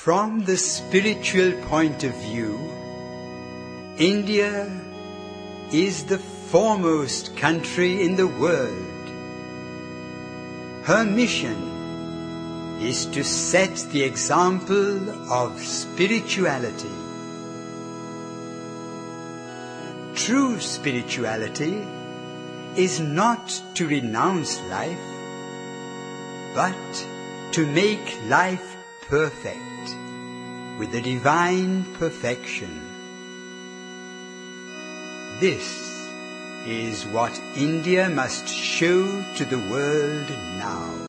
From the spiritual point of view, India is the foremost country in the world. Her mission is to set the example of spirituality. True spirituality is not to renounce life, but to make life perfect with the divine perfection. This is what India must show to the world now.